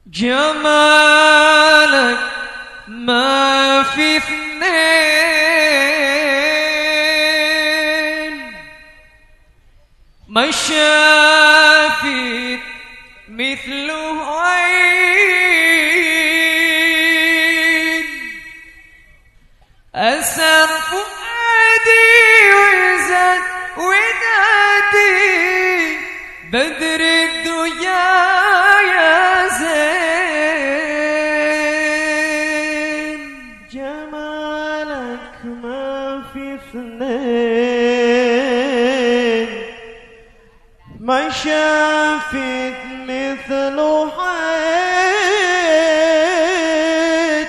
جمالك ما في اثنين، ما شافت مثله عين. أسر فؤادي وزاد ودادي بدر الدجى يا زين. جمالك ما في اثنين، ما شافت مثله عين.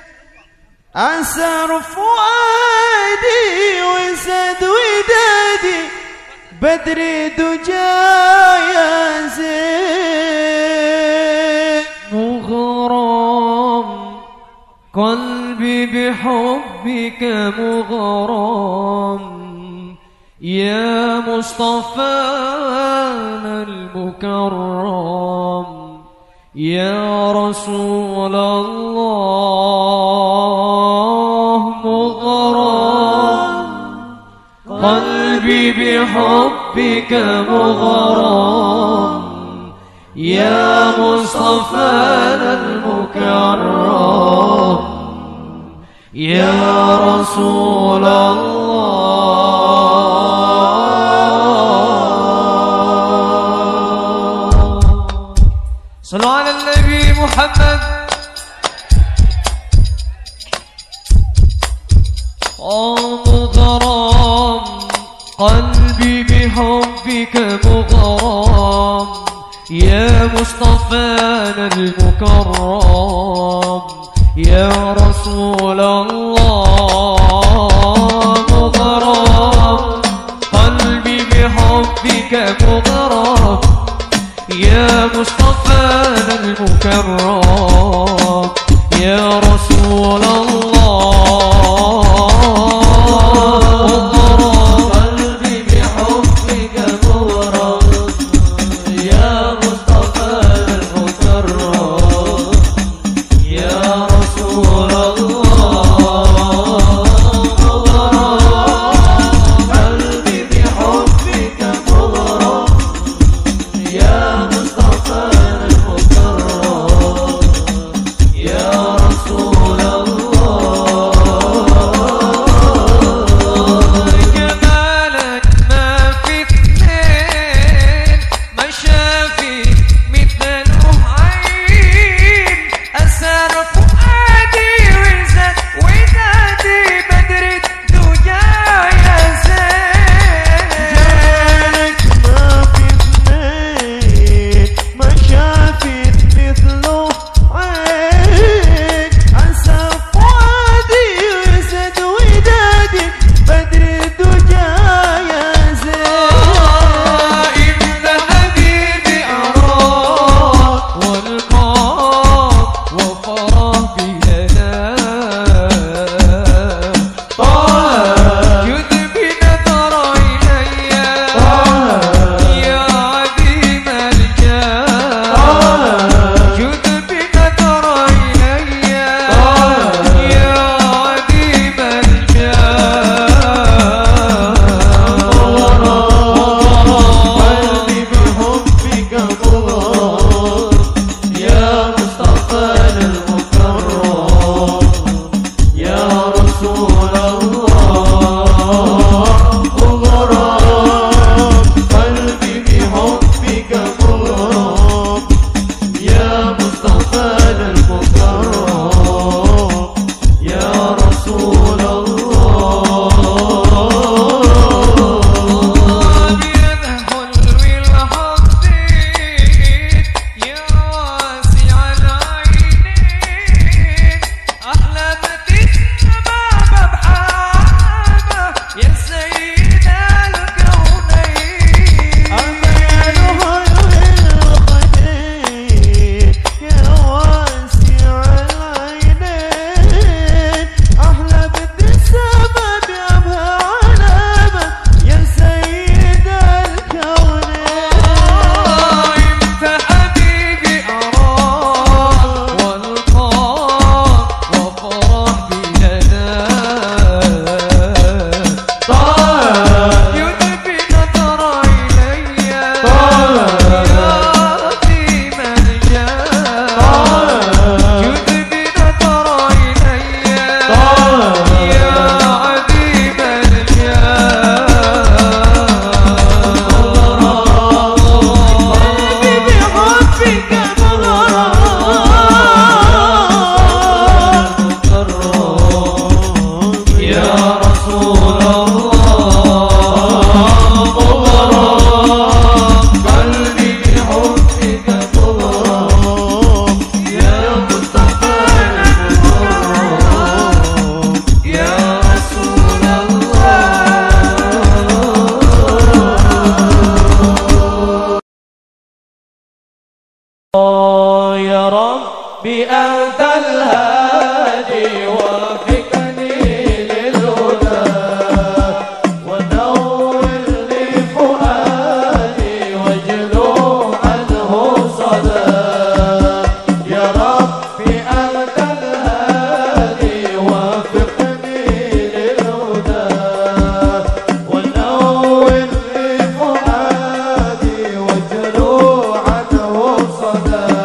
أسر فؤادي وزاد ودادي بدر دجى يا زين. مغرم قلبي بحبك مغرم، يا مصطفانا المكرم، يا رسول الله. مغرم قلبي بحبك مغرم، يا مصطفانا المكرم، يا رسول الله. صلوا على النبي محمد. مغرم قلبي بحبك مغرم، يا مصطفانا المكرم، يا رسول الله. مغرم قلبي بحبك مغرم، يا مصطفانا المكرم، يا رسول الله. يا رسول الله ربي أنت الهادي وفقني للهدى ونور لي فؤادي واجلو عنه صدى يا ربي أنت الهادي وفقني للهدى ونور لي فؤادي واجلو عنه صدى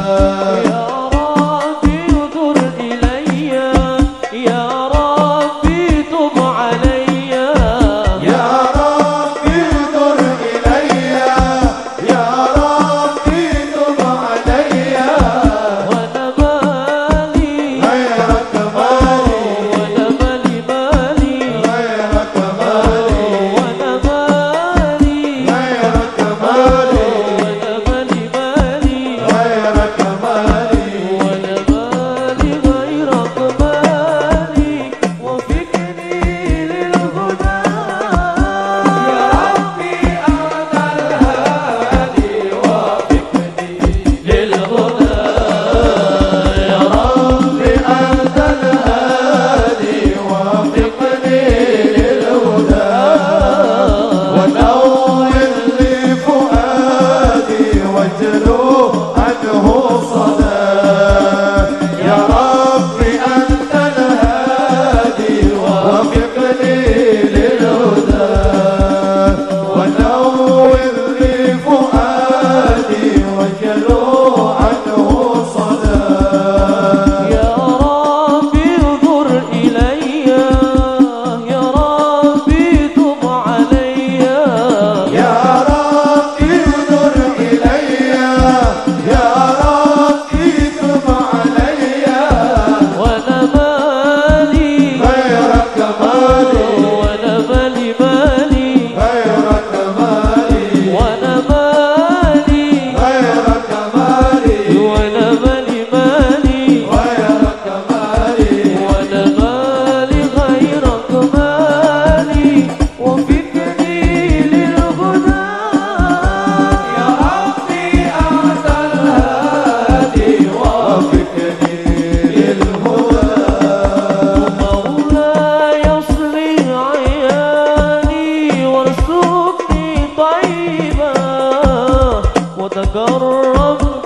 وتقرب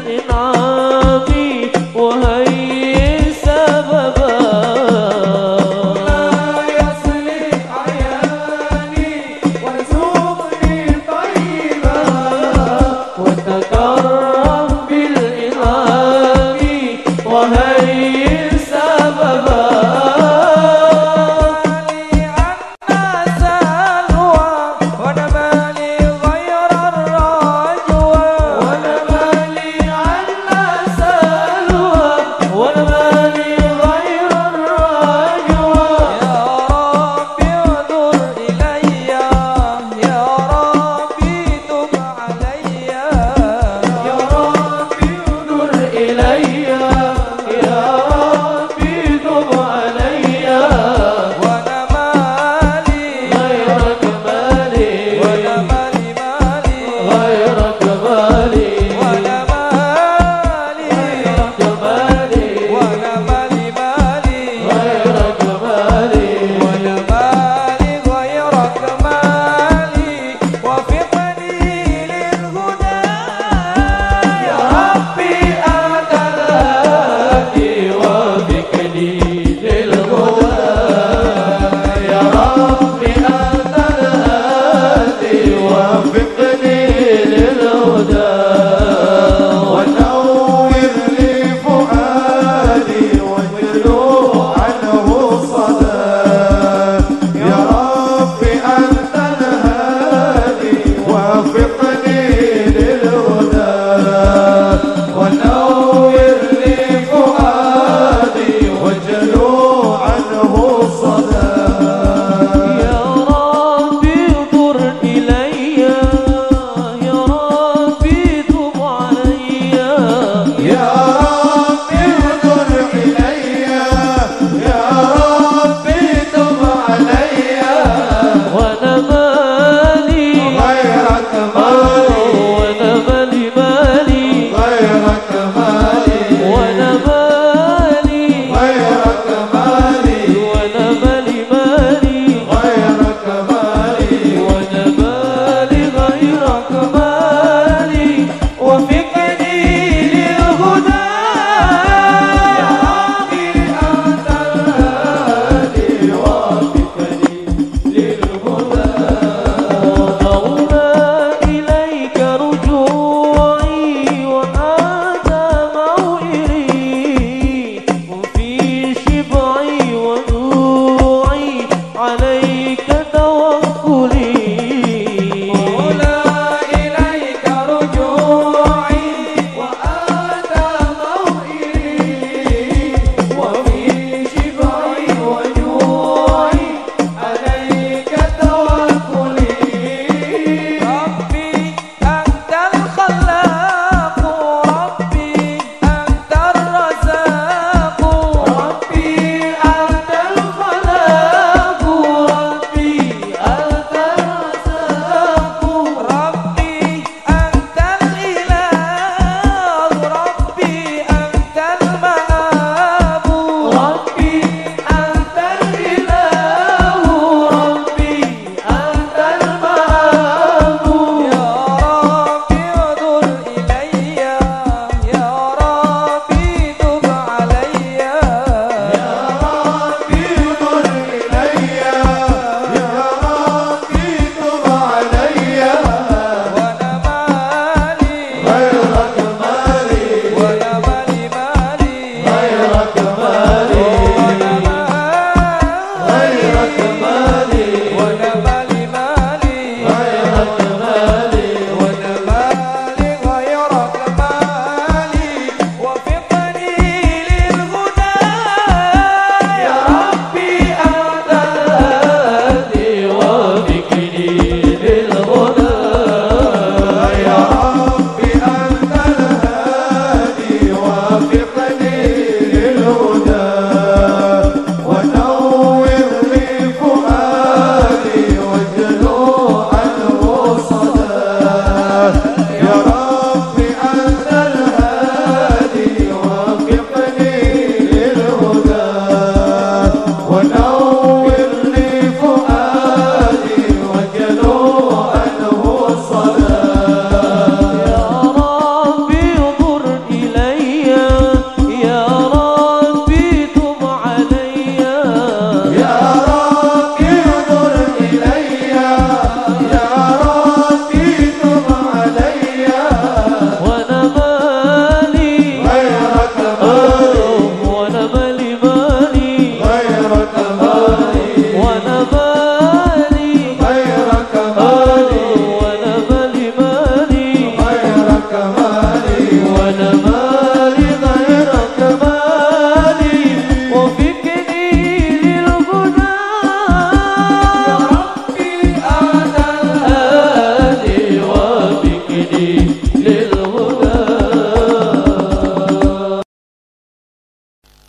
بالإنعام وهي سببا لا يصلح عياني وارزقني طيبا وتقرب بالإنعام وهي سببا غيرك مالي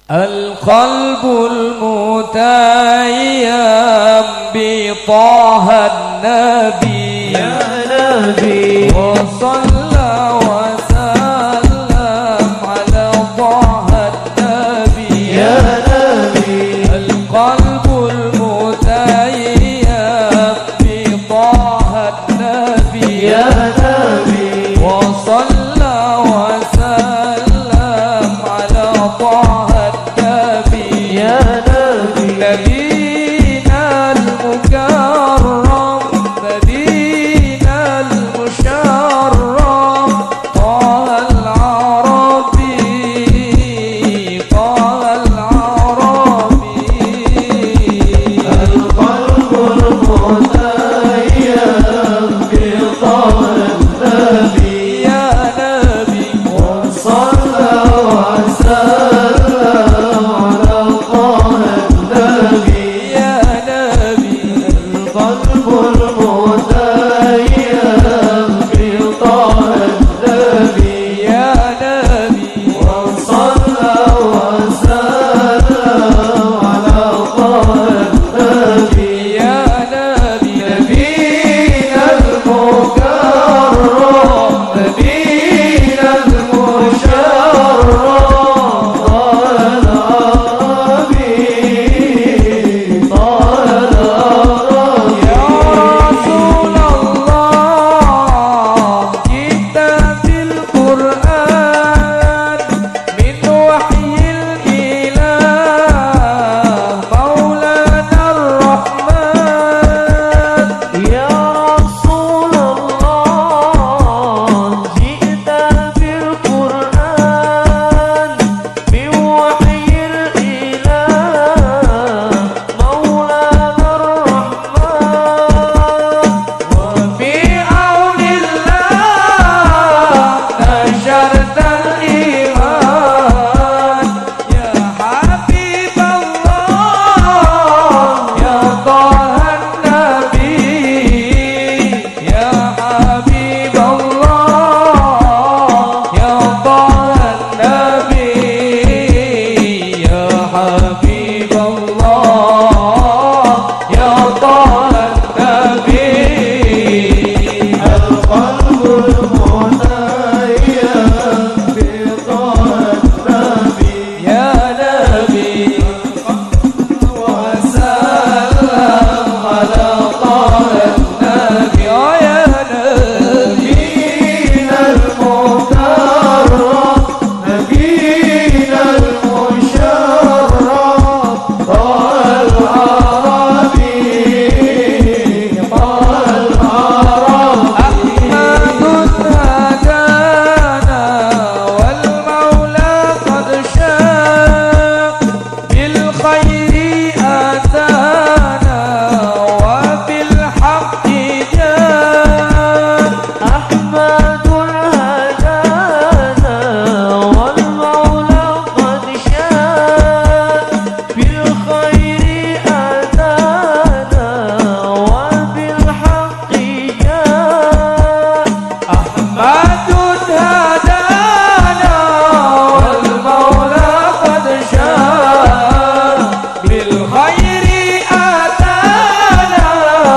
القلب المتيم بطه النبي يا نبي وصلى وسلم على طه النبي يا نبي القلب المتيم بطه النبي يا نبي وصلى وسلم على طه النبي يا نبي نبينا المكرم نبينا المشرم طه العربي طه العربي القلب المتيم بطه النبي يا نبي وصلى وسلم على طه النبي يا نبي القلب المتيم بطه النبي يا نبي وصلى وسلم على طه النبي يا نبي نبينا المكرم نبينا المشرف طه العربي طه العربي يا رسول الله جئت بالقرآن من وحي الإله مولانا الرحمن يا رسول الله جئت بالقرآن من وحي الإله مولانا الرحمن وبعون الله نشرت الإيمان يا حبيب الله يا طه النبي يا حبيب الله يا طه النبي يا حبيب الله يا طه النبي القلب المتيم بطه النبي يا نبي وسلم على طه النبي يا نبي نبينا المكرم نبينا المشرف طه العربي طه العربي أحمد هدانا والمولى قد شاء بالخير أتانا وبالحق جاء أحمد هدانا والمولى قد شاء بالخير أتانا وبالحق جاء أحمد هدانا والمولى قد شاء بالخير أتانا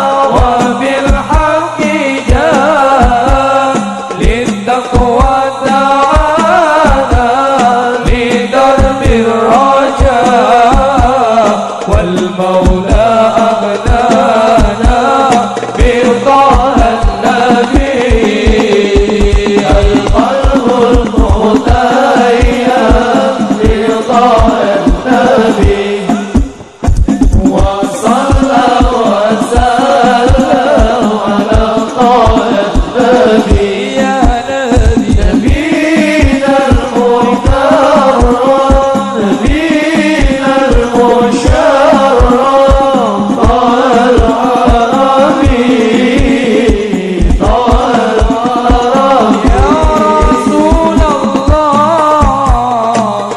وبالحق جاء للتقوى دعانا لدرب الرجاء والمولى أغنانا بطه النبي القلب المتيم بطه النبي وصلى وسلم على طه النبي يا نبي نبينا المكرم نبينا المشرف طه العربي طه العربي يا رسول الله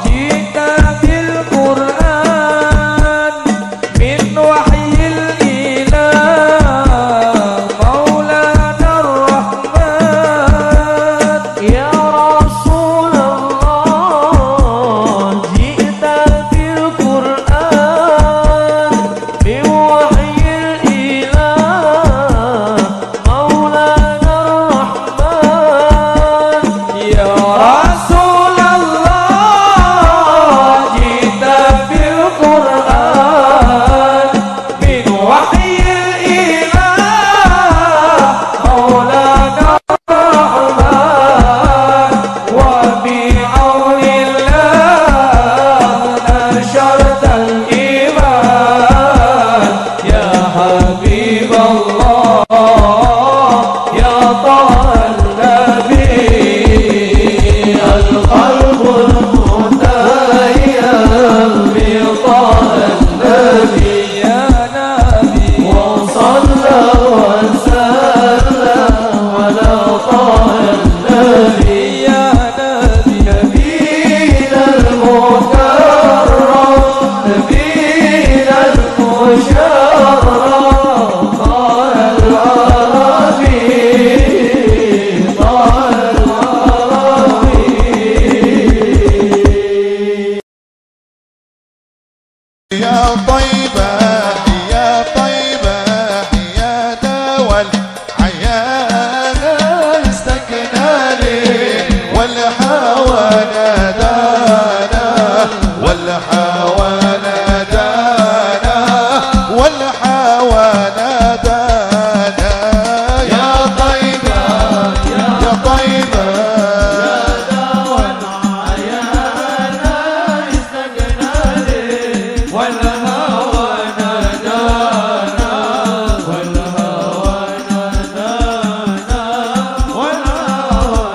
طيبة يا طيبة يا دوا العيان استكنا لي والهوى نادانا والهوى نادانا والهوى نادانا يا طيبة يا طيبة يا دوا العيان استكنا لي والهوى نادانا والهوى نادانا والهوى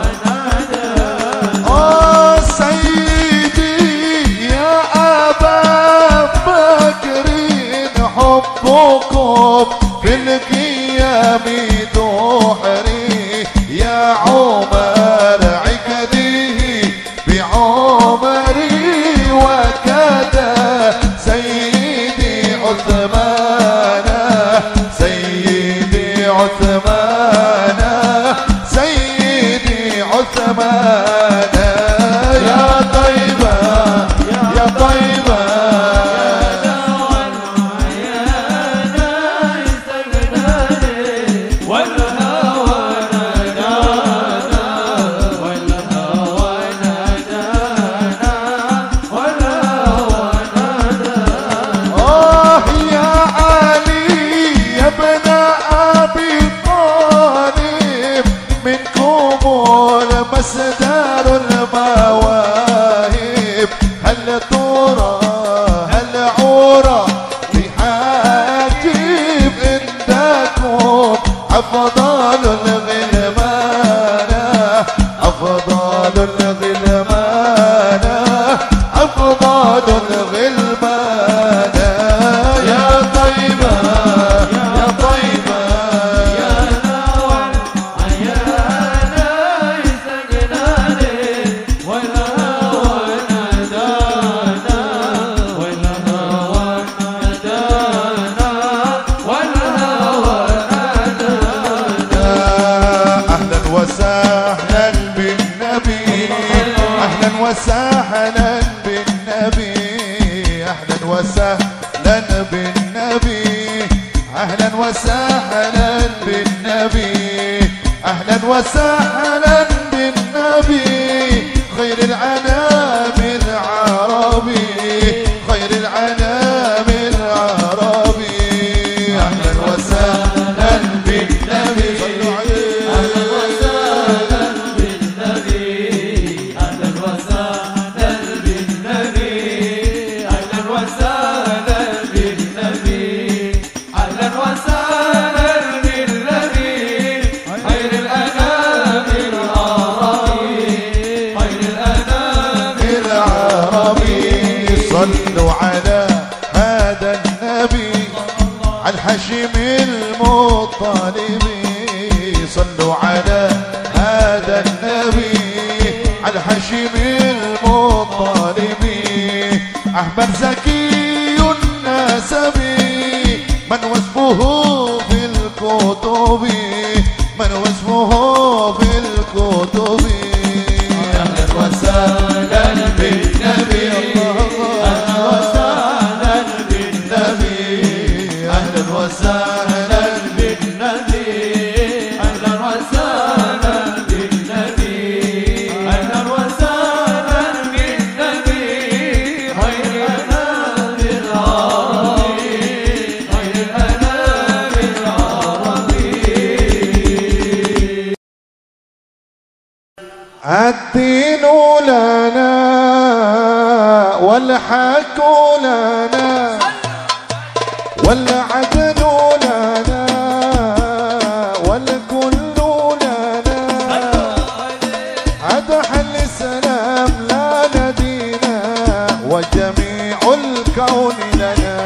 نادانا سيدي يا أبا بكر حبكم في القيام دحري يا عمر عقده بعمري وكذا سيدي عثمان سيدي عثمان سيدي عثمان يا طيبة يا طيبة مصدر المواهب هل ترى هل عورى بحاجب عندكم أفضل الغلمان أفضل الغلمان أفضل الغلمان يا طيبة يا طيبة وسهلا بالنبي اهلا وسهلا بالنبي اهلا وسهلا بالنبي اهلا وسهلا بالنبي اهلا وسهلا بالنبي خير العنام العربي خير العنام العربي اهلا وسهلا بالنبي صلوا عليه صلوا على هذا النبي الحشيم المطلبي صلوا على هذا النبي الحشيم المطلبي أحمد زكي النسبي من وصفه في الكتب من وصفه في الكتب أهلا وسهلا بالنبي أهلا وسهلا بالنبي أهلا وسهلا بالنبي أهلا وسهلا بالنبي أهلا وسهلا بالنبي خير الأنام العربي خير الأنام العربي الدين لنا والحق لنا والعدل لنا والكل لنا أدح الإسلام لنا دينا وجميع الكون لنا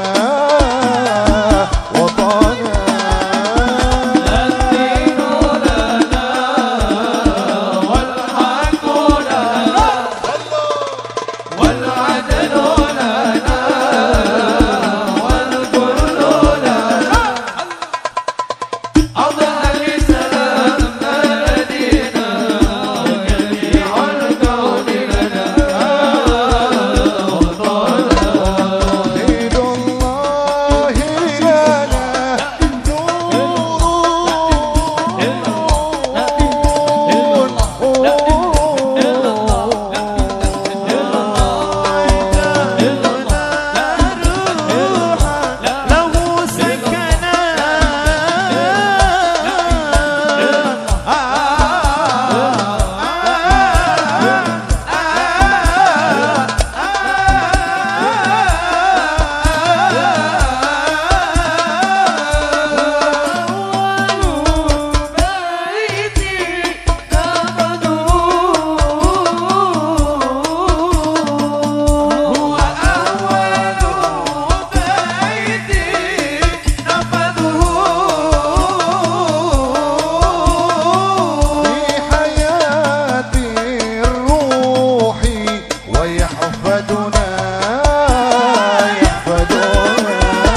وطنا ويحفدنا يحفدنا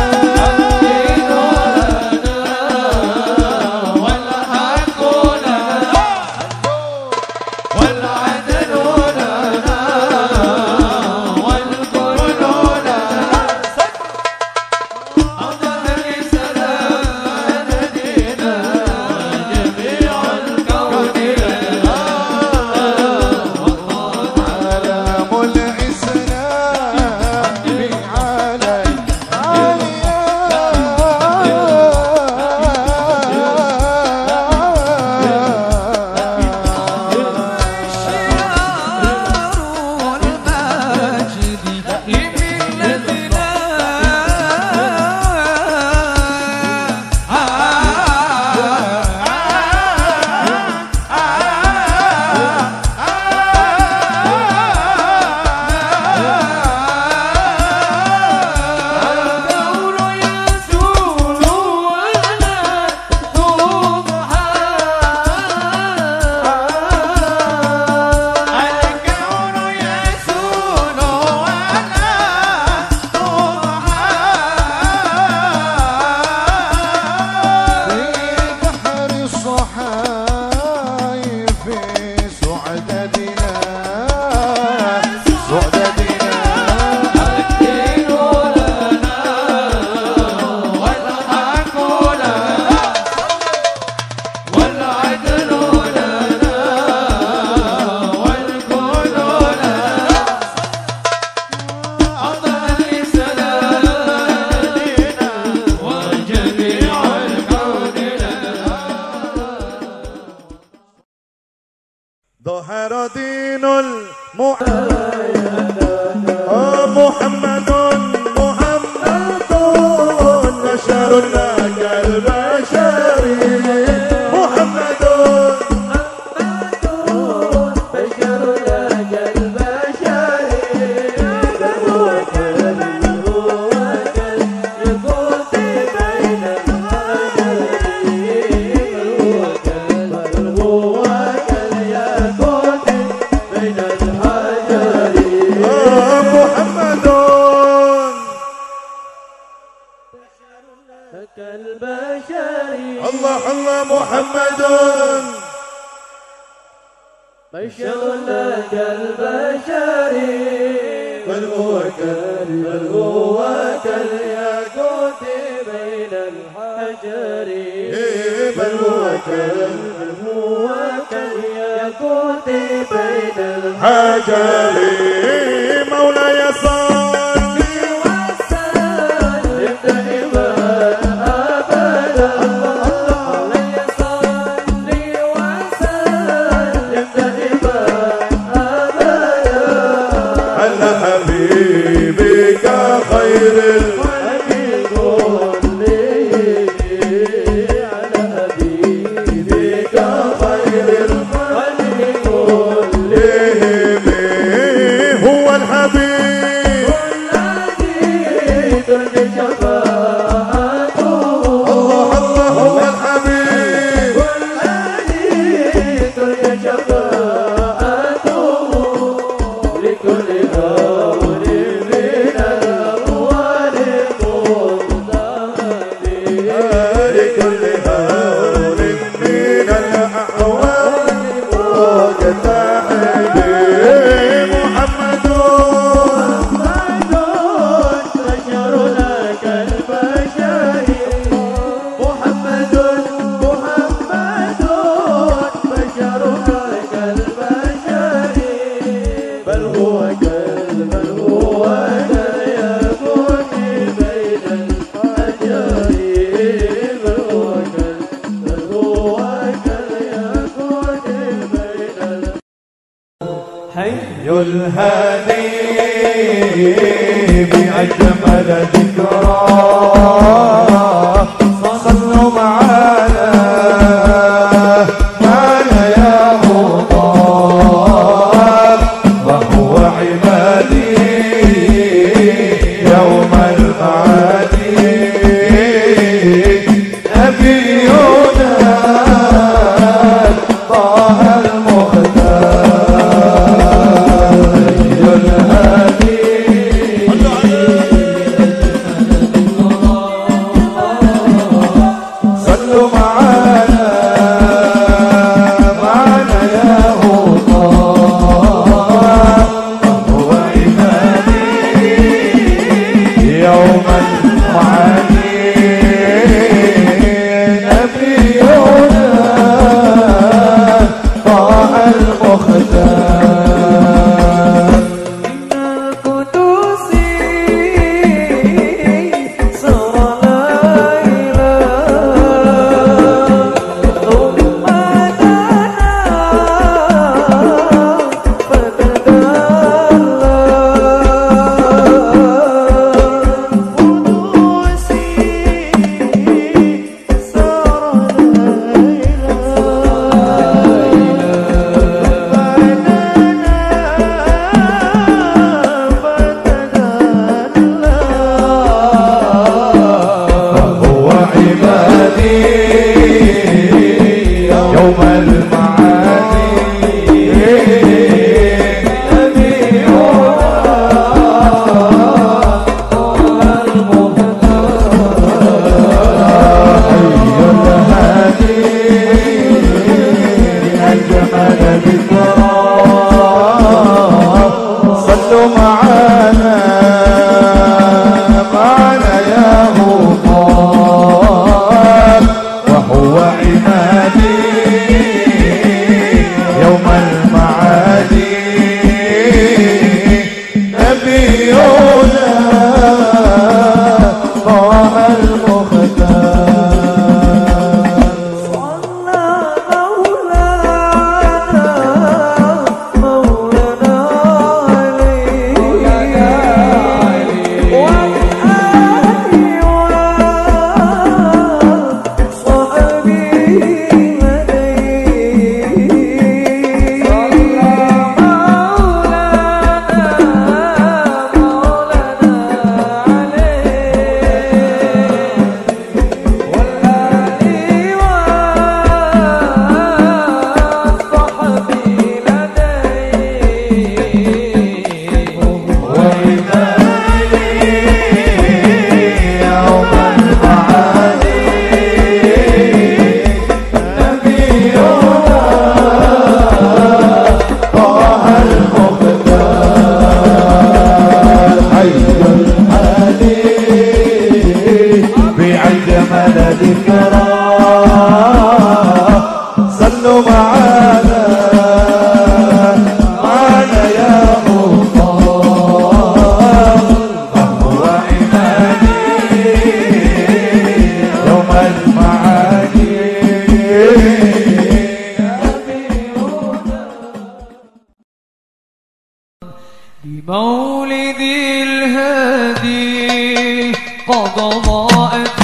ظهر دين محمد بشر لك البشر محمد بشر لك البشر هو كل يقول بين الحجر هو كل يقول بين الحجر محمد كالبشر الله الله محمد بشر لك البشر بل هو كالياقوت بين الحجر بل هو كالياقوت بين الحجر مولاي صل وسلم دائما حبيبك خير الخلق كلهم على حبيبك خير الخلق كلهم هو الحبيب الذي ترجى شفاعته الله الله هو الحبيب الذي ترجى شفاعته لكل الهادي بأجمل ذكرى صلوا معانا معنا يا مطاب وهو عبادي يوم المعاد نبينا طه المختار بمولد الهادي قد ضاءت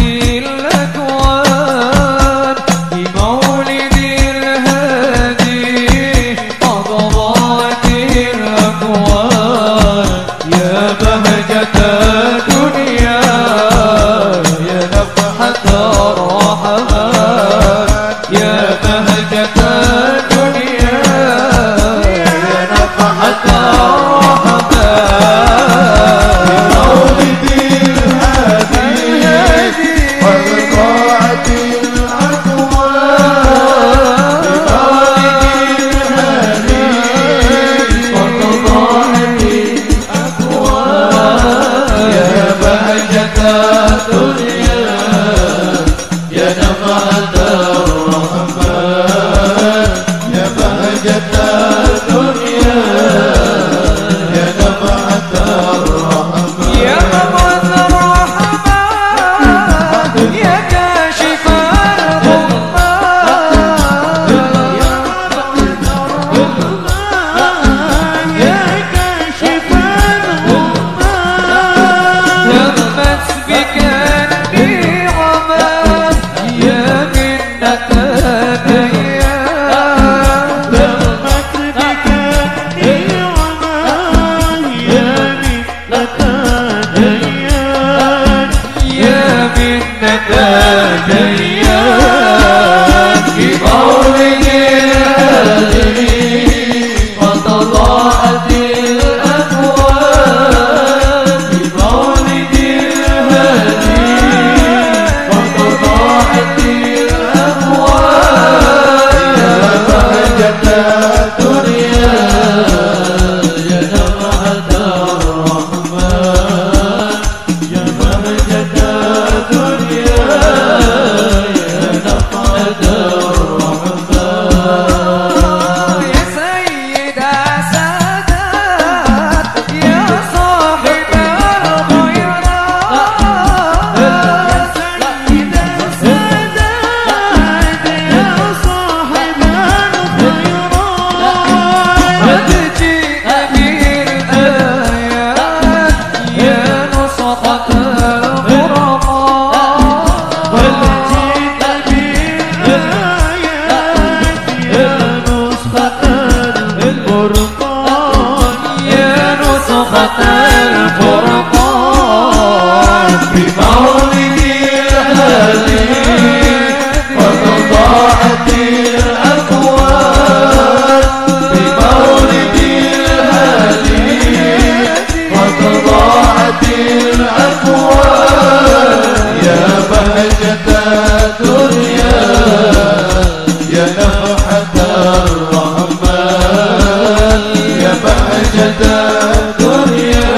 الأكوان، بمولد الهادي قد ضاءت الأكوان. يا بهجة الدنيا يا نفحة الرحمن، يا بهجة الدنيا يا نفحة الرحمن يا بهجة الدنيا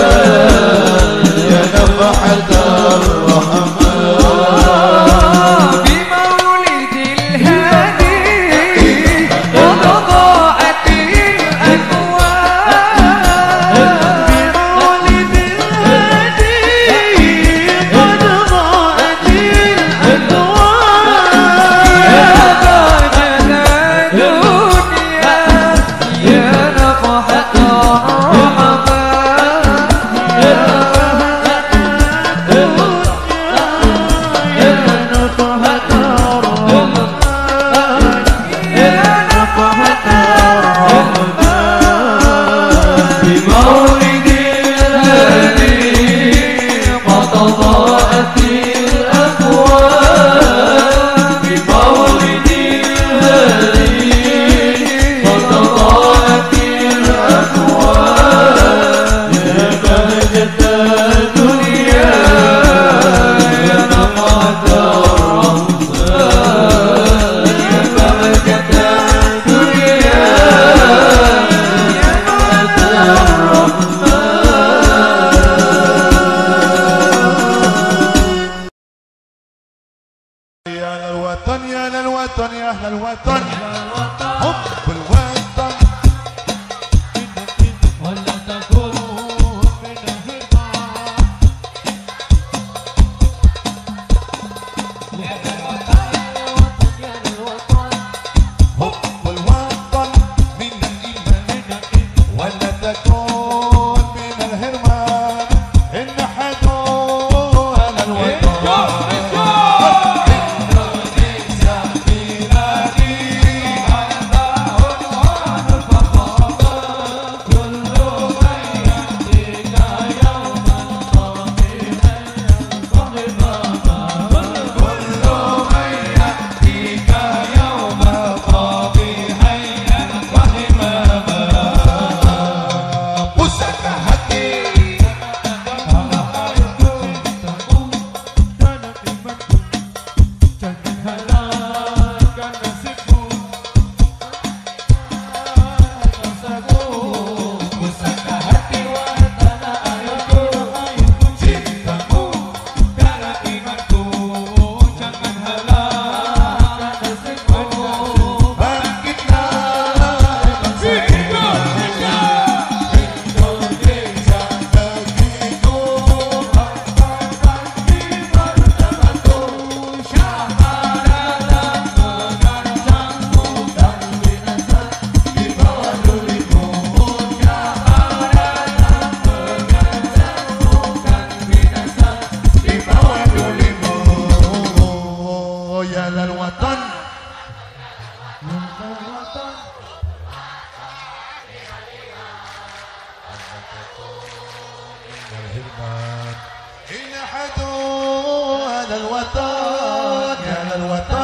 انحدوا هذا الوطن يا الوطن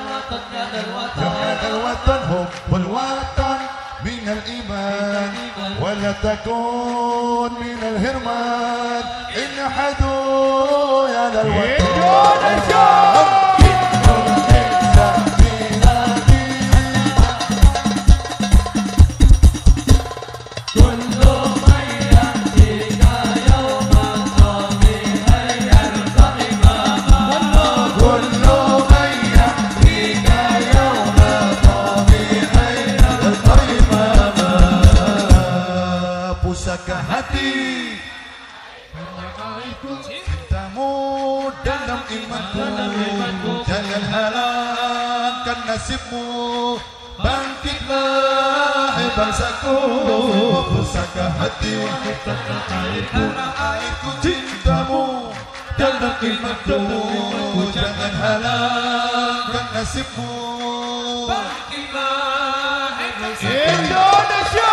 يا الوطن حب الوطن من الإيمان ولا تكون من الهرمان انحدوا يا الوطن pusaka hati cintamu dalam imanku jangan halangkan nasibmu bangkitlah bangsaku pusaka hati tanah airku cintamu dalam imanku jangan halangkan nasibmu bangkitlah Indonesia.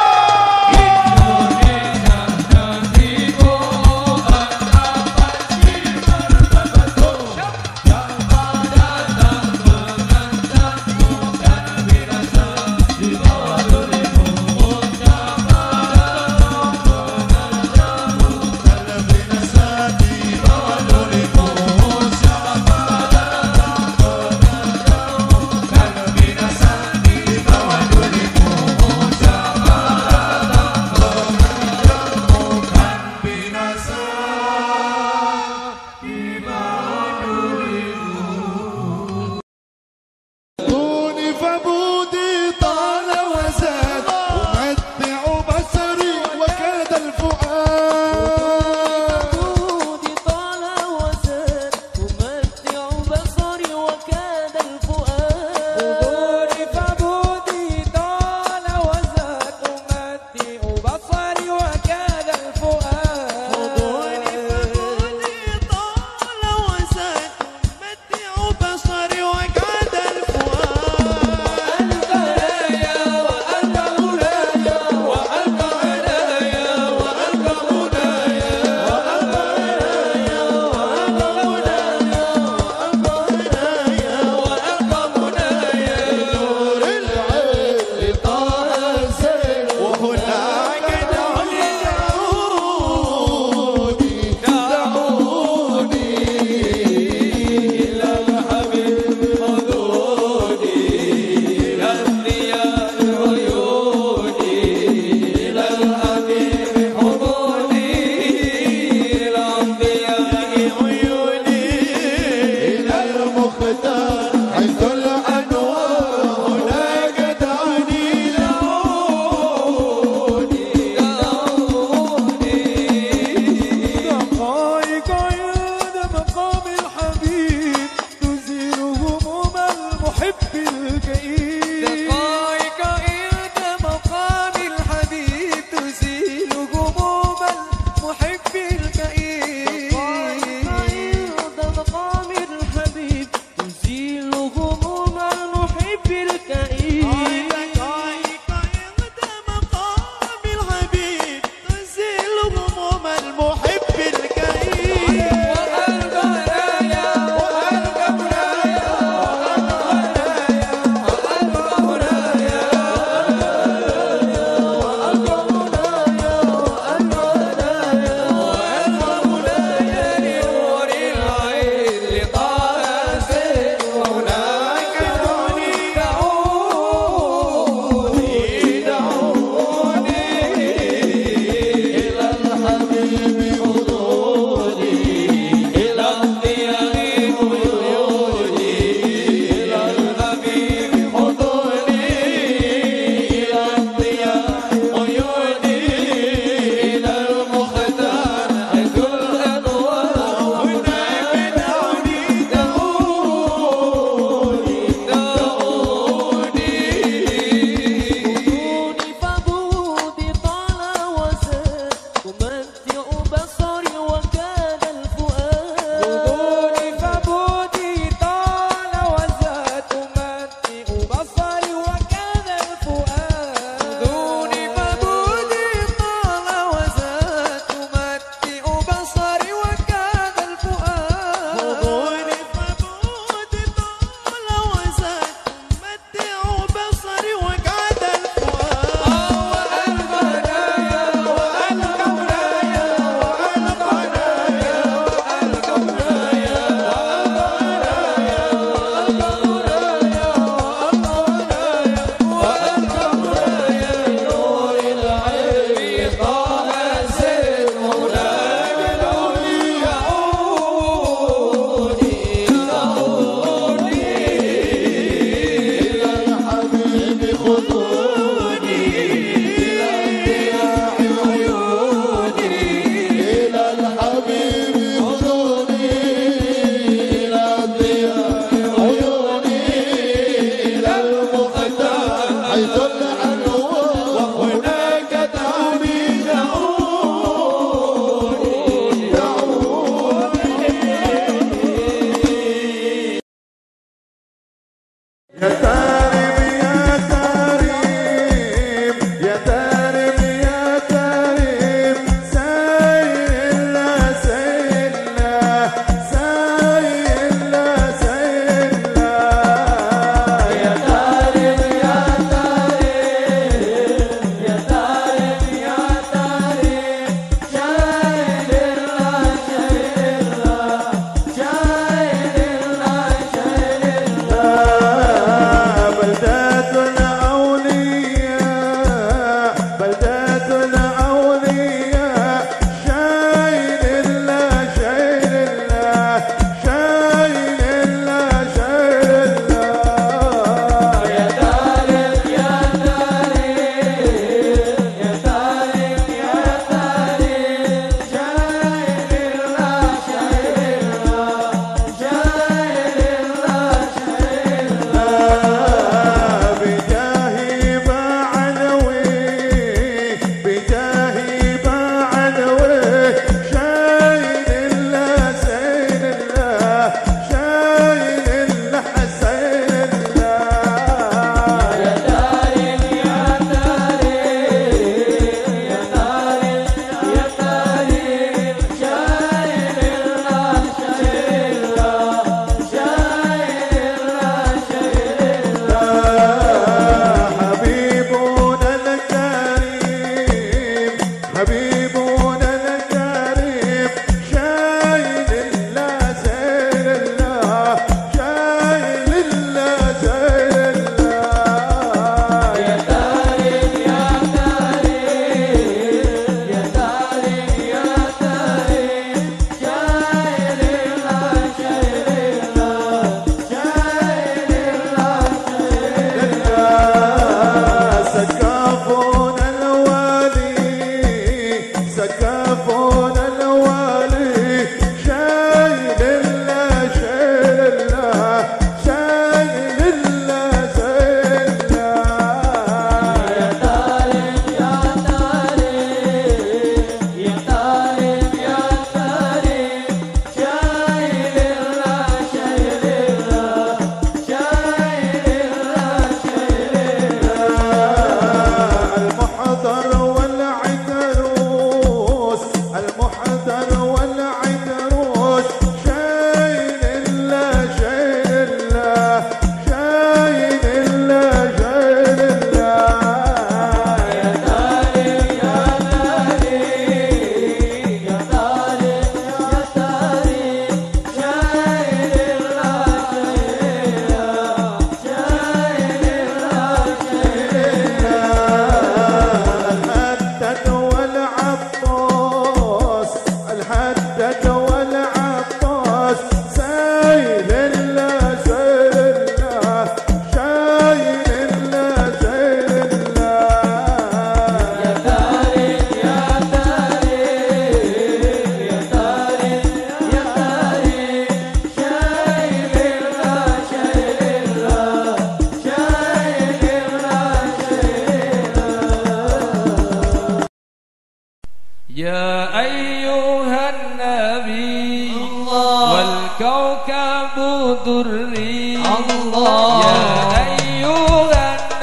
أيها النبي والكوكب دري يا أيها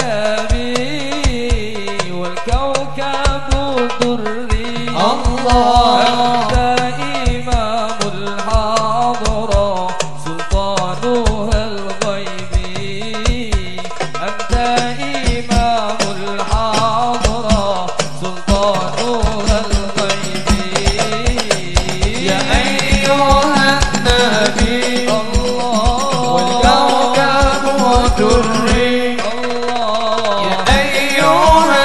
النبي والكوكب دري أنت إمام الحاضرة سلطانها الغيبي أنت إمام الحاضرة سلطانها الغيبي يا أيها النبي والكوكب دري يا أيها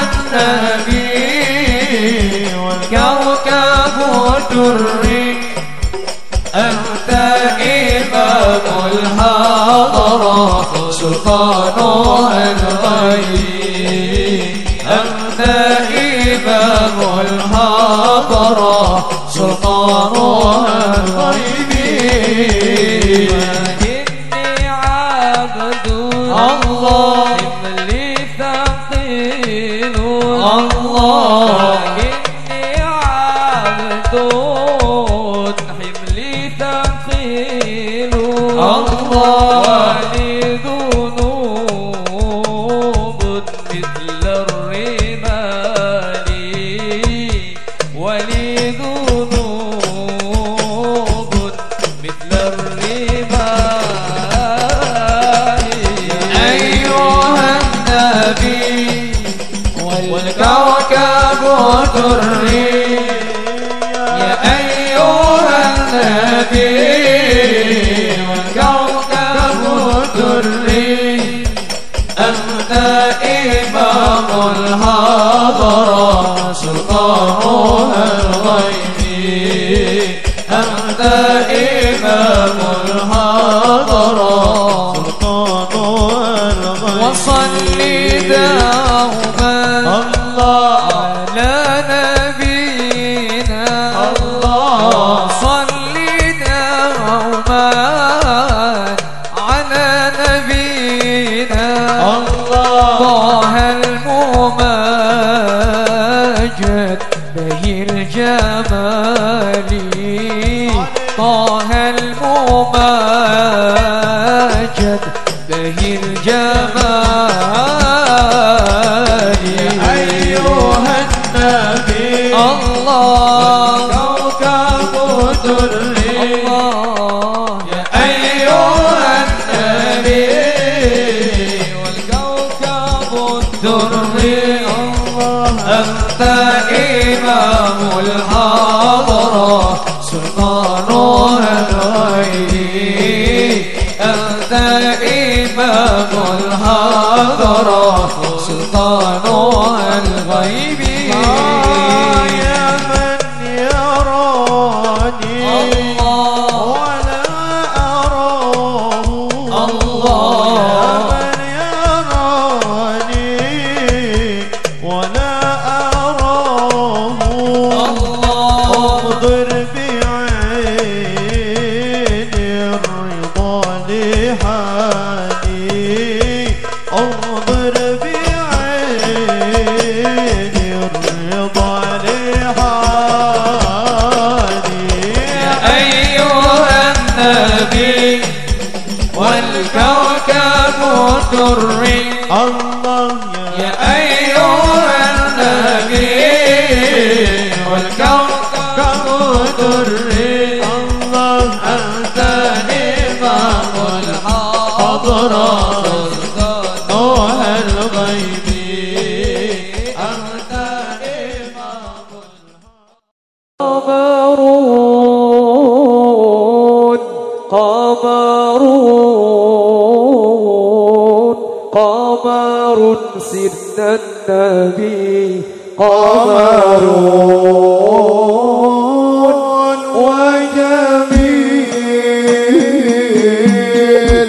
النبي والكوكب دري أنت إمام الحضرة سلطانها الغيبي أنت إمام الحضرة سلطانها الغيبي إني عبد الله حملي ثقيل الله إني عبد حملي ثقيل الله ولذنوب مثل الرمال ولذنوب مثل الرمال أيها النبي والكوكب دري يا أيها النبي والكوكب دري أنت إمام الحضرة سلطانها الغيبي أنت إمام الحضرة سلطانها الغيبي وصلي دوما على نبينا صلي دوما على نبينا طه الممجد به الجمال طه الممجد به الجمال أيها النبي كوكب دري يا أيها النبي والكوكب الدري أنت إمام الحضرة سلطانها الغيبي أنت إمام الحضرة سلطانها الغيبي يا من يراني ولا أراه يا من يراني ولا أراه انظر بعين الرضا لحالي انظر بعين الرضا لحالي يا أيها النبي والكوكب الدري الله يا أيها النبي والكوكب الدري الله أنت إمام الحضرة سلطانها الغيبي أنت إمام قمر سيدنا النبي قمر وجميل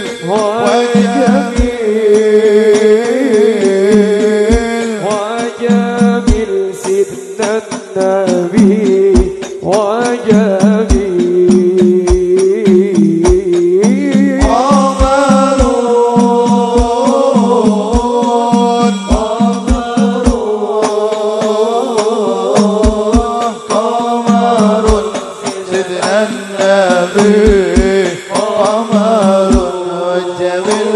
وجميل سيدنا النبي وجميل قمر النبي قمر وجميل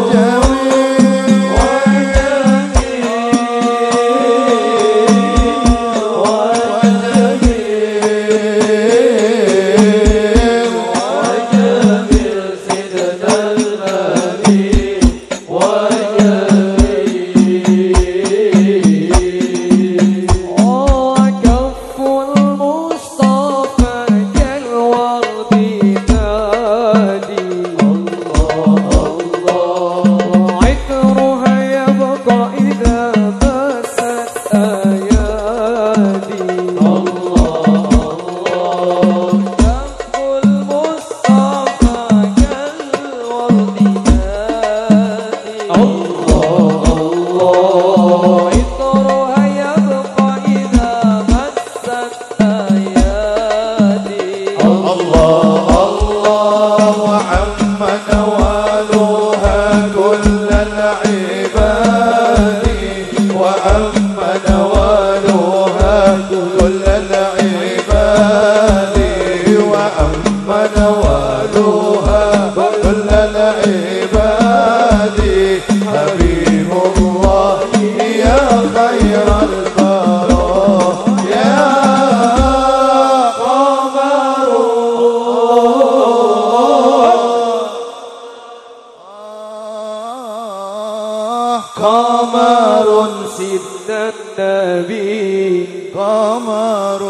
قمر سيدنا النبي قمر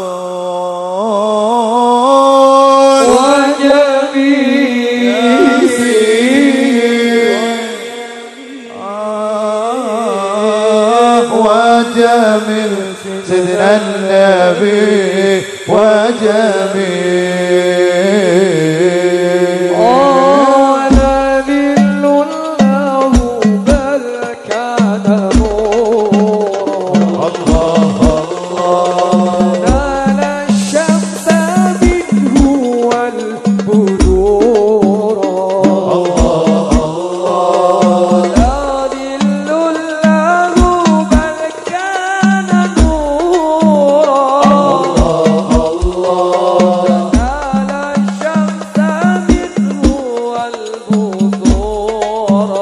وجميل سيدنا النبي وجميل لا ذل له بل كان نورا الله نال الشمس منه والبدور لا ذل له بل كان نورا نال الشمس منه والبدور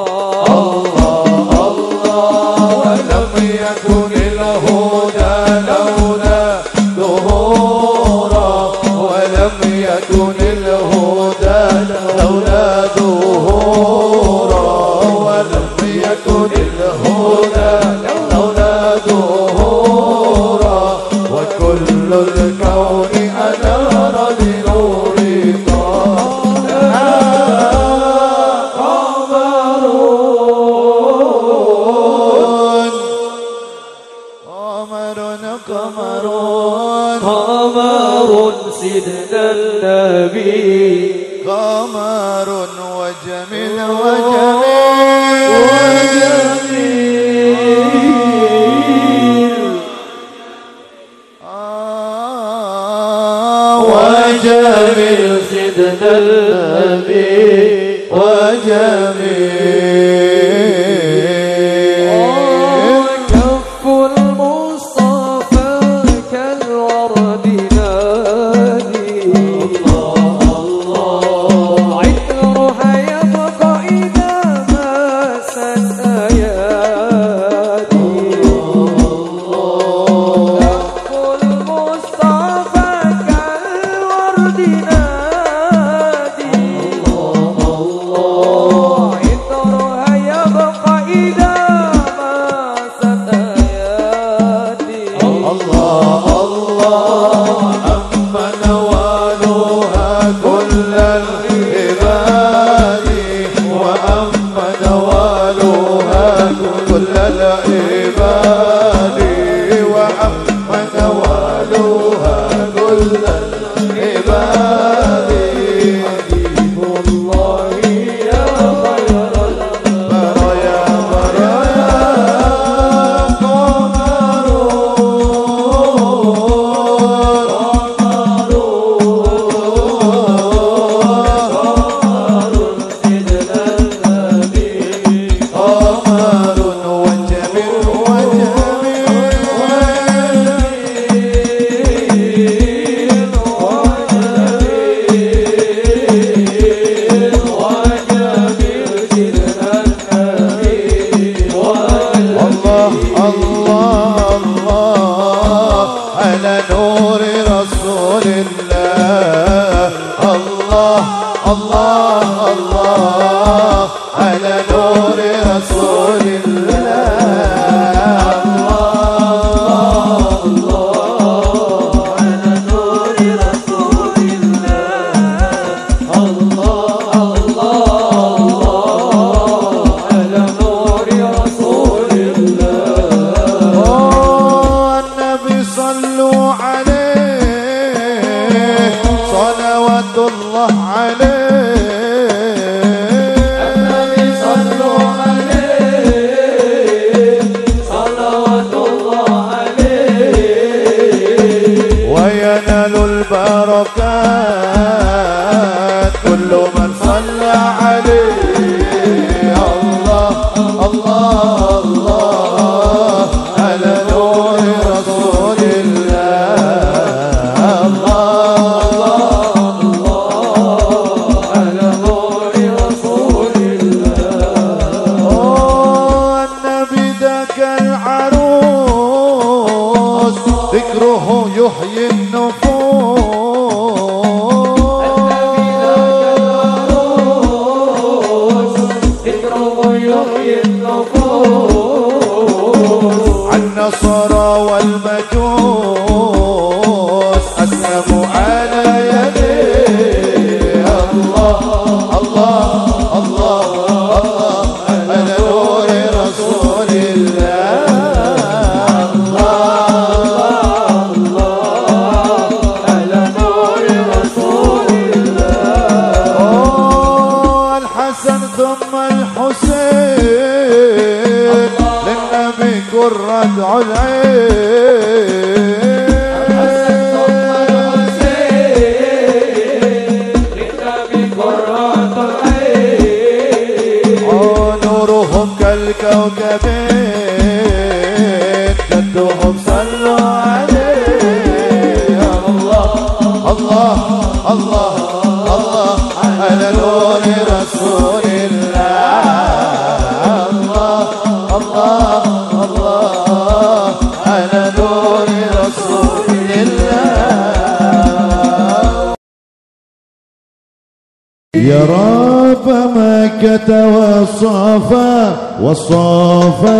ولم يكن الهدى لولا ظهورا ولم يكن الهدى لولا ظهورا ولم يكن الهدى لولا ظهورا وكل الكون أنار بنور قمر سيدنا النبي قمر وجميل وجميل سيدنا النبي كف المصطفى كالورد نادي عطرها يبقى إذا مست أيادي كف المصطفى كالورد نادي عطرها الله الله على نور رسول الله الله على نور رسول الله الله الله على نور رسول الله النبي صلوا عليه صلوات الله عليه البركات كل من صلى عليه الله الله الله على نور رسول الله الله الله على نور رسول الله النبي ذاك العروس ذكره يحيي النفوس النصارى والمجوس أسلموا على يديه الله الله الله الله على نور رسول الله الله الله على نور رسول الله الحسن ثم الحسين للنبي قرة العين الحسن ثم الحسين للنبي قرة العين نورهم كالكوكبين جدهم صلوا عليه الله الله الله الله على نور رسول الله الله الله على نور رسول الله يا رب مكة والصفا والصفا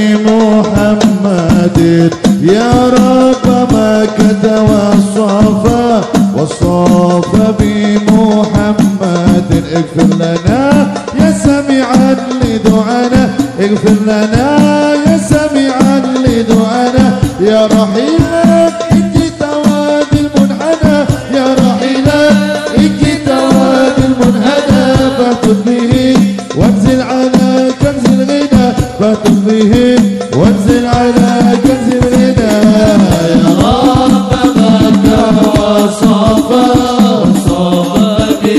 بمحمد يا رب مكة والصفا والصفا بمحمد اغفر لنا يا سميعا لدعانا اغفر لنا يا سميعا لدعانا يا رحيما إن جئت وادي المنحنى يا رحيما إن جئت وادي المنحنى فاتت به وانزل على كنز الغنى فاتت به وانزل على كنز الغنى يا رب مكة وصفا وصفا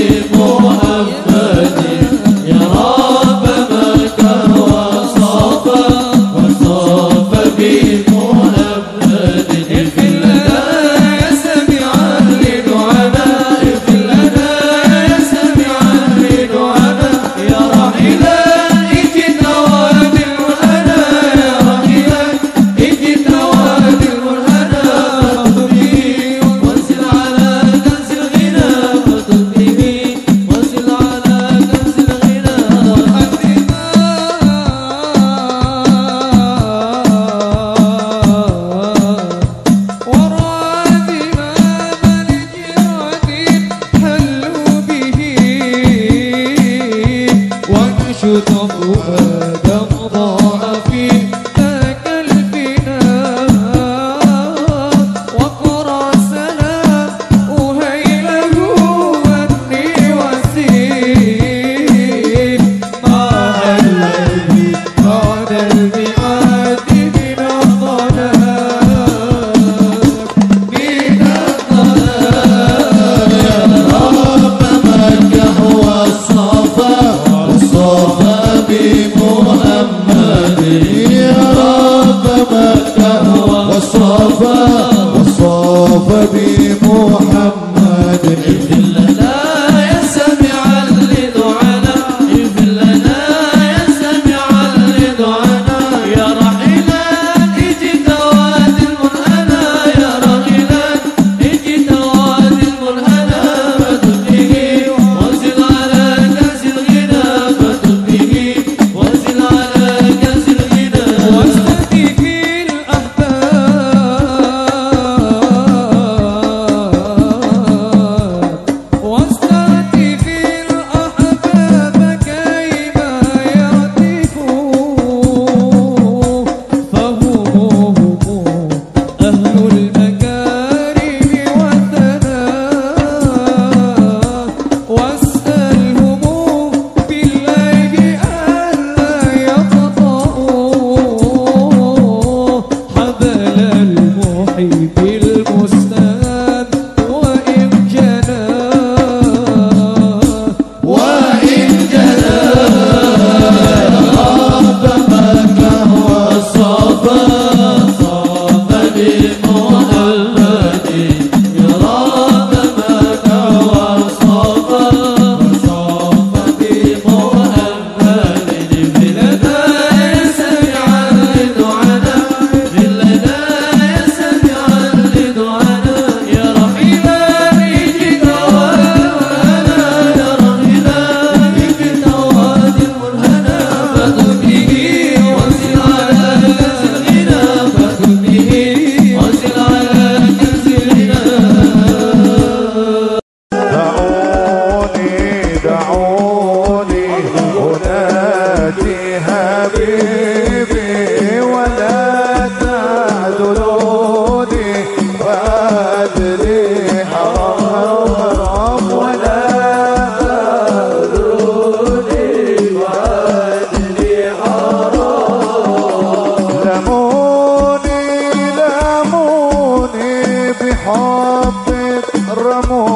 بمحمد يا رب مكة وصفا وصفا بمحمد اغفر لنا يا سميعا لدعانا اغفر لنا يا سميعا لدعانا يا راحلا اجد وادي المنحنى يا راحلا اجد وادي المنحنى فاطب به وانزل على كنز الغنى فاطب به وانزل على كنز الغنى آدم ضاع في ذاك الفناء وقرأ سلام أهيله وني وسيم مع الذي بعد الميعاد من الضلال من الضلال يا رب مكة والصفا والصفا بمحمد يا رب مكة والصفا والصفا بمحمد اغفر لنا يا سميعا لدعانا اغفر لنا يا سميعا لدعانا يا راحلا اجد وادي المنحنى يا راحلا اجد وادي المنحنى فاتت به وانزل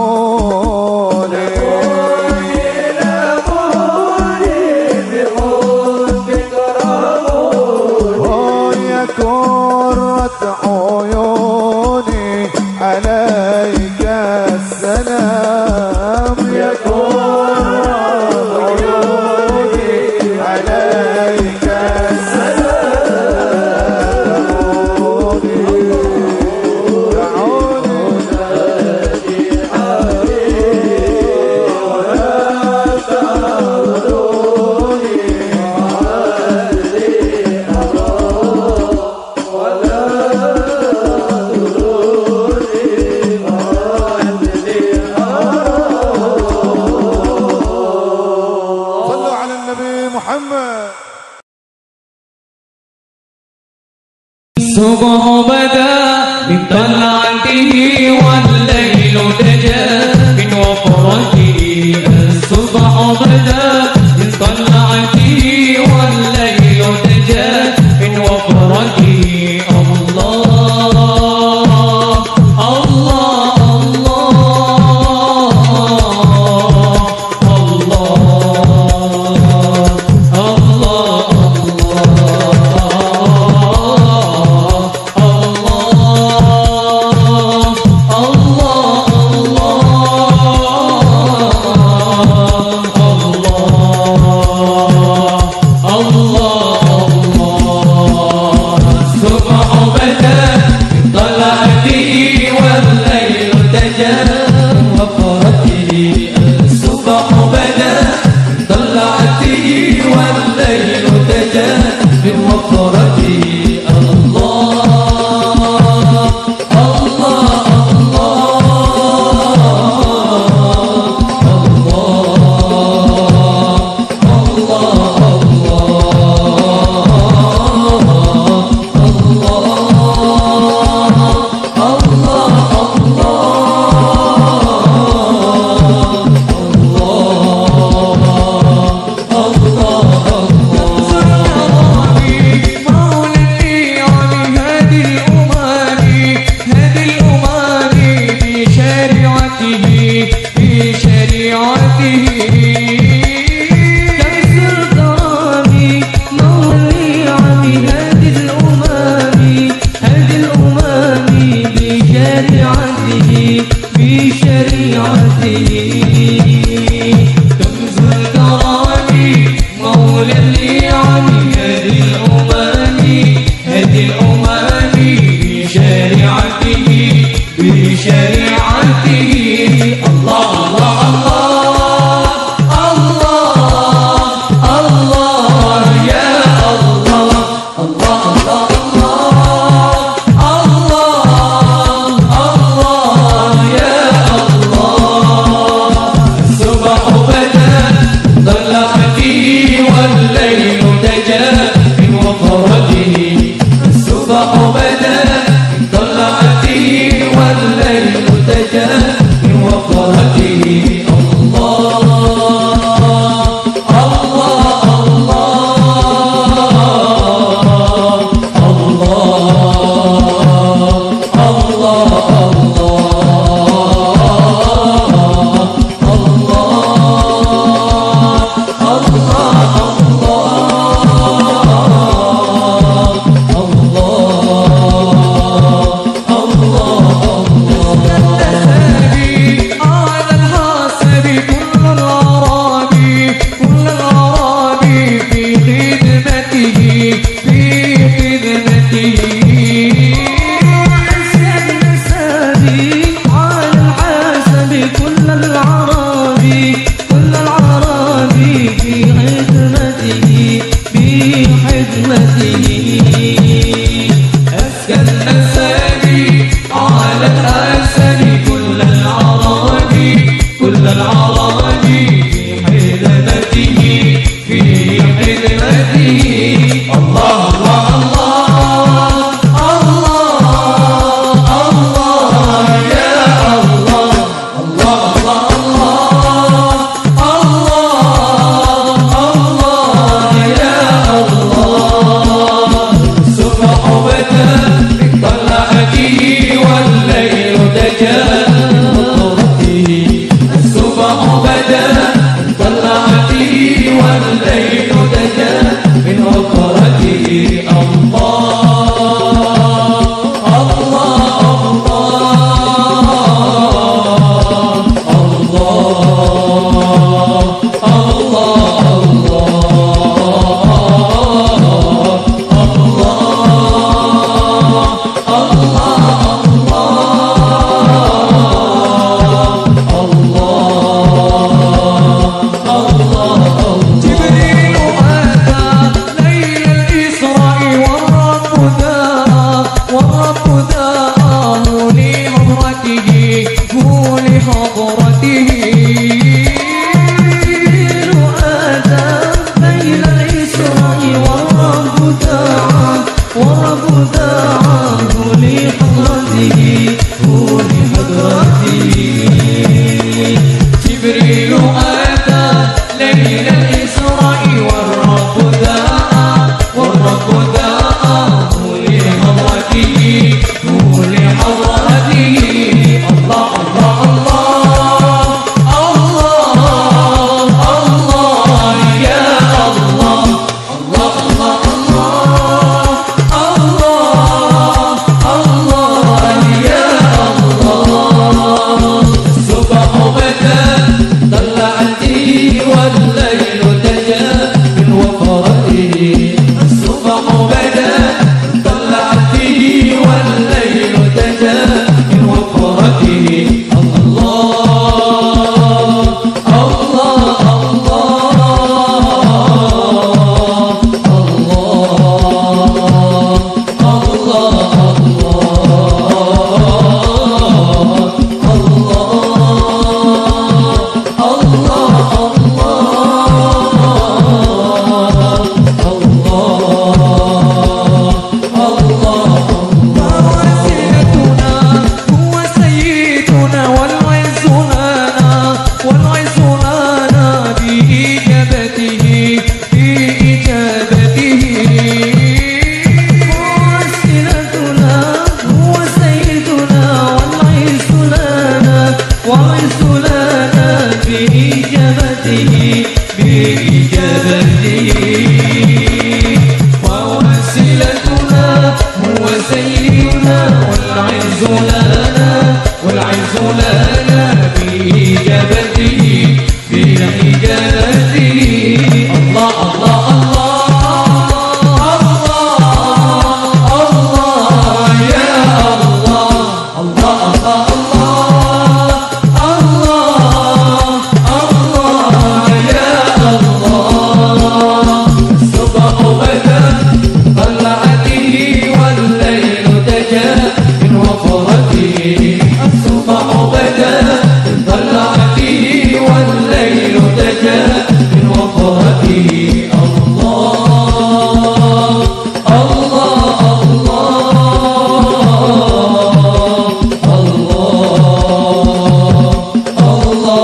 الصبح بدا من طلعته والليل دجى من وفرته. الصبح بدا من طلعته والليل دجى من وفرته. الله الله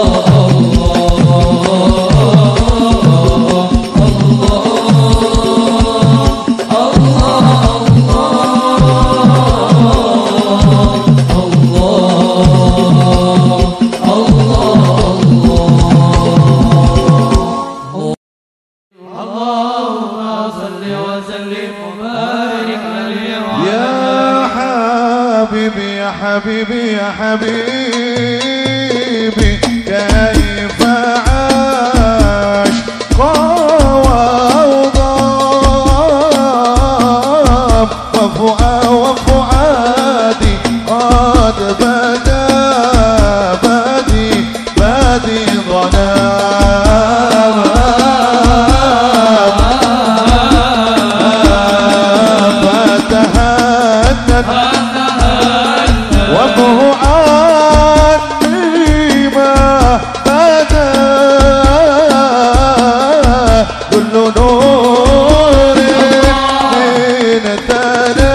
حبيبي يا حبيبي كيف عاش وضام وفؤادي قد بدا بادي ظلام فتهنت وابه عني ما بدا كل نور من تلا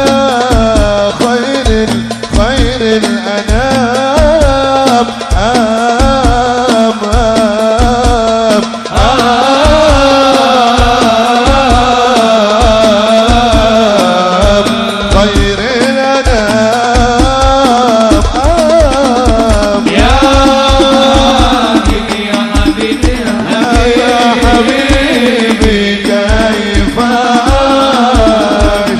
خير الأنام خير الأنام يا حبيبي يا حبيبي كيف عاش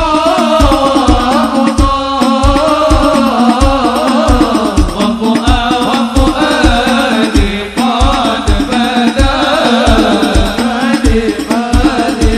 وفؤادي قد بدا بادي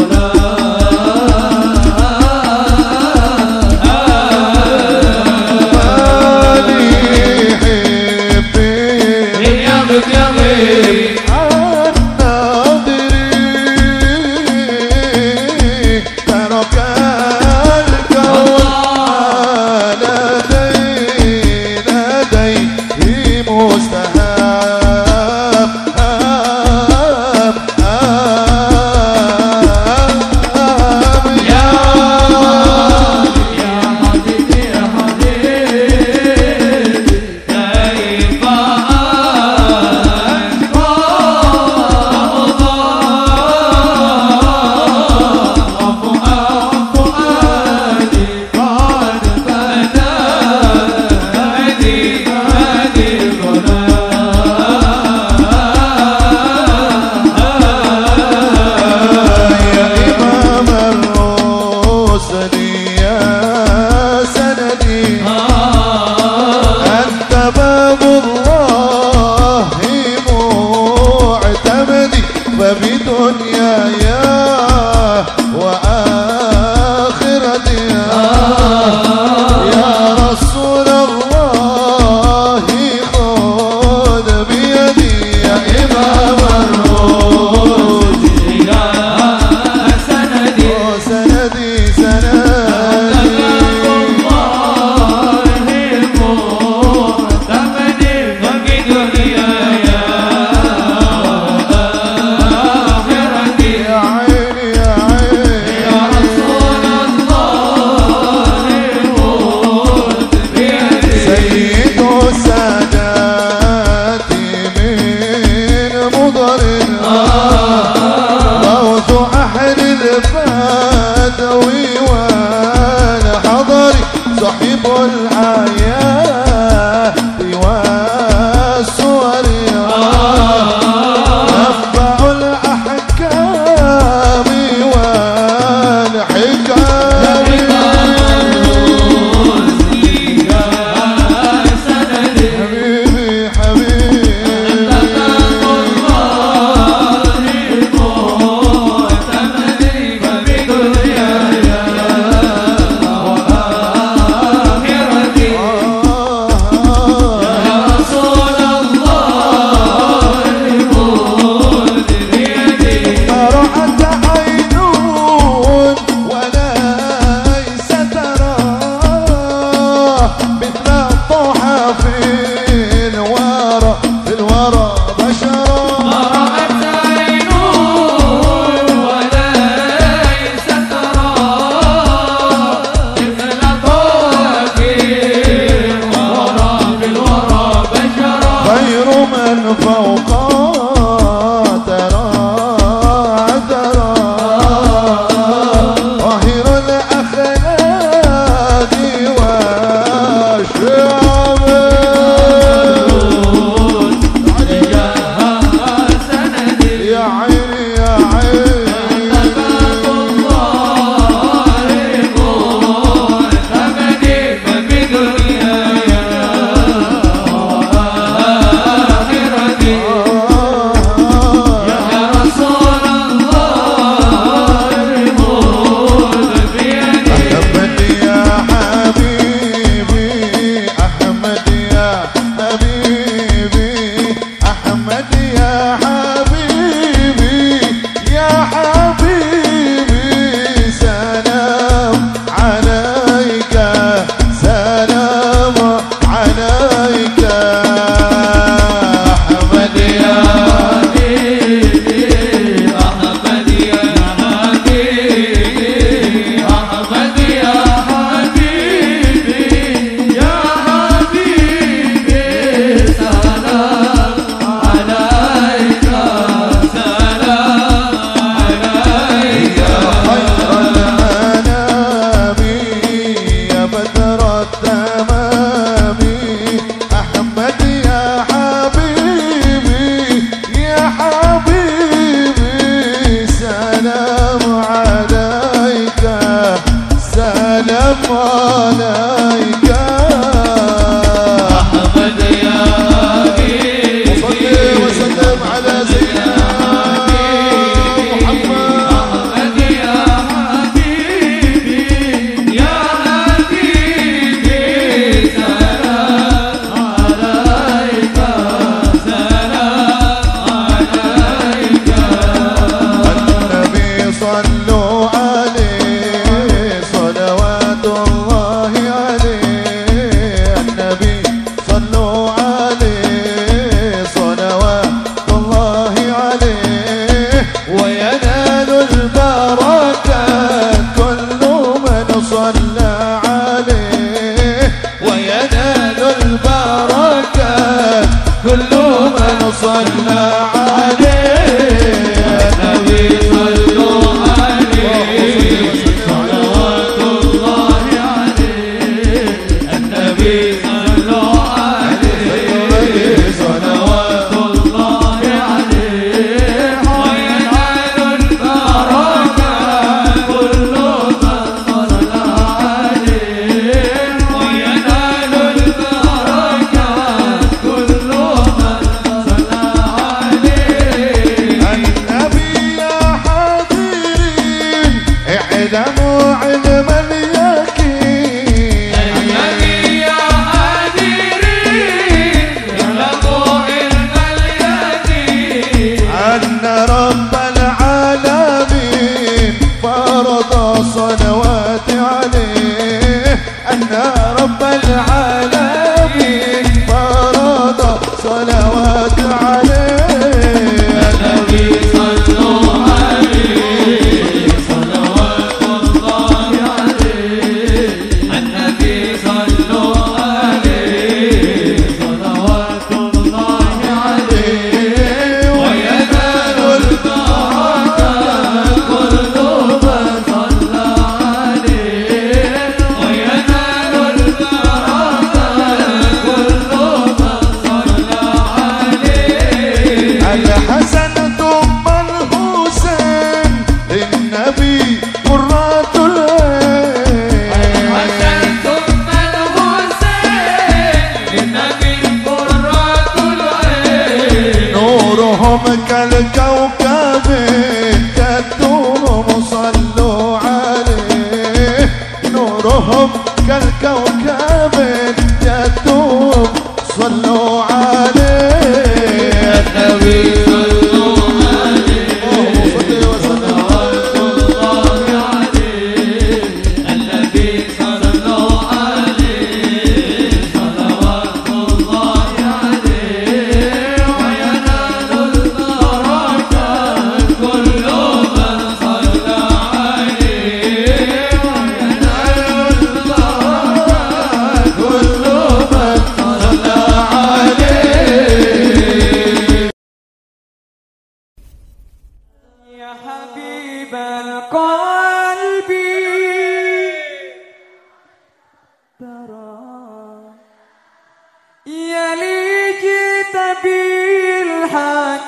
بدنياي وآخرتي يا رسول الله خذ بيدي يا إمام الرشد يا سندي سندي البدوي والحضري صاحب الآيات والسور منبع الأحكام والحكام حبيبي خير ما فوق ترى ترى ظاهر الأخلاق والشعب يا عيني يا عيني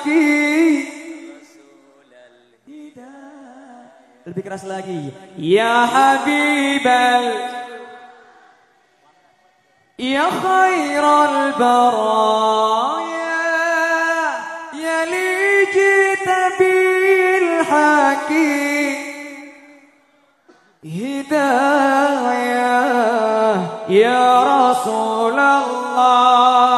haki. Lebih keras lagi. Ya Habibal, ya khairal baraya, ya li jita bil haki. Hidayah ya Rasulullah.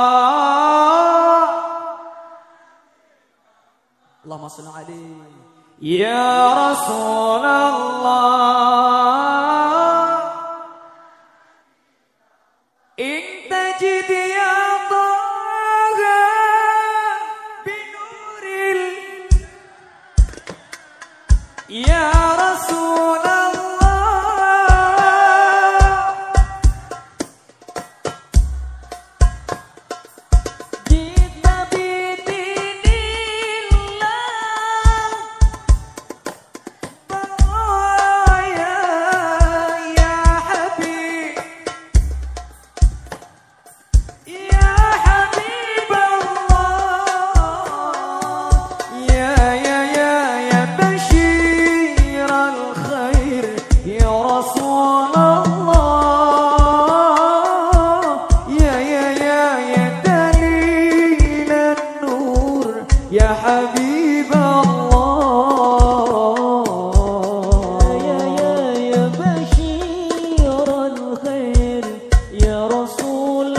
Allahumma salli alaihi. Ya Rasulullah, intajid ya Taha binuril. Ya Rasulullah, jita bidinillah. Ya Habib Allah, ya Bashir al-Khair, ya Rasul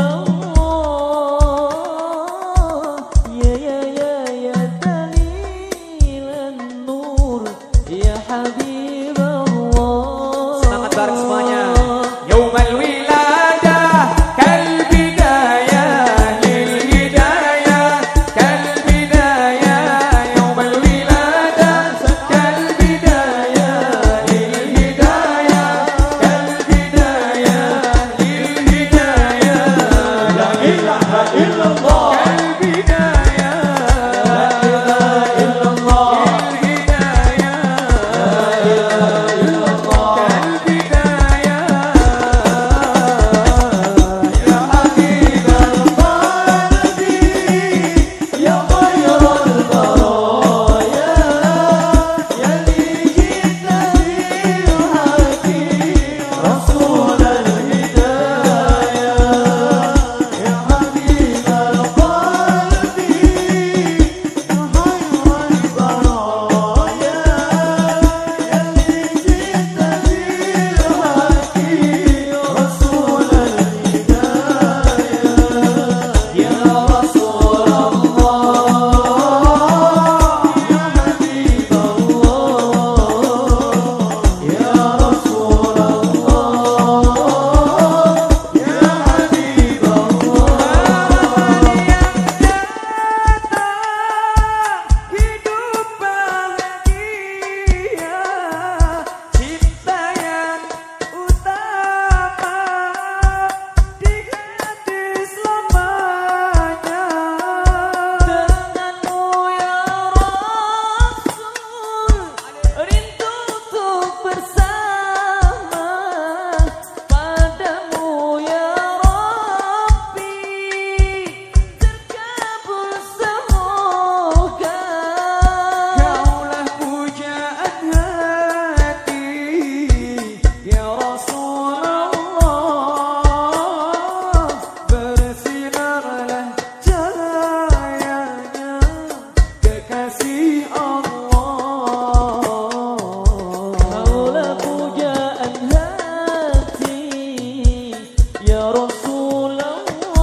Allah, ya Dalil an-Nur, ya Habib Allah. Semangat bareng semuanya. Yaumal wiladah kal bidayah lil hidayah, kal bidayah. Yaumal wiladah kal bidayah lil hidayah, kal bidayah lil hidayah. La ilaha illallah, kal bidayah, la ilaha illallah, lil hidayah, la ilaha illallah, kal bidayah. Ya Habib al-Qalbi, ya khairul baraya, ya li jita bil haqi, Rasul al-hidayah. Ya Habib al-Qalbi, ya khairul baraya, ya li jita bil haqi, Rasul al-hidayah. Ya Rasulullah, ya Habib Allah, ya Rasulullah, ya Habib Allah. Hidup bahagia, cinta yang utama di hati selamanya. Denganmu ya Rasul, rindu untuk bersama. Padamu ya Rabbi, terkabul semoga. Kaulah pujaan hati, ya Rasulullah. Bersinarlah cahayanya, kekasih Allah. Kaulah pujaan hati, ya Rasulullah.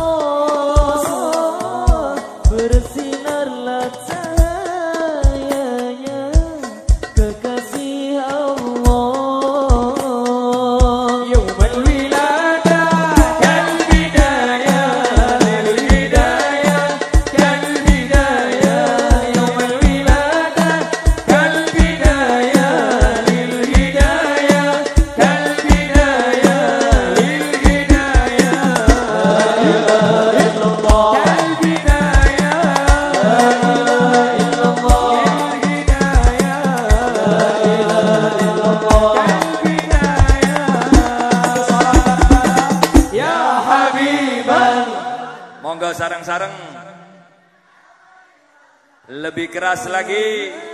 Bersinarlah cahayanya, kekasih Allah. Yaumal wiladah kal bidayah lil hidayah, kal bidayah. Yaumal wiladah kal bidayah lil hidayah, kal bidayah lil hidayah. La ilaha illallah, kal bidayah, la ilaha illallah, lil hidayah, la ilaha illallah, kal bidayah. Ya Habibal, Monggo sareng-sareng. Lebih keras lagi.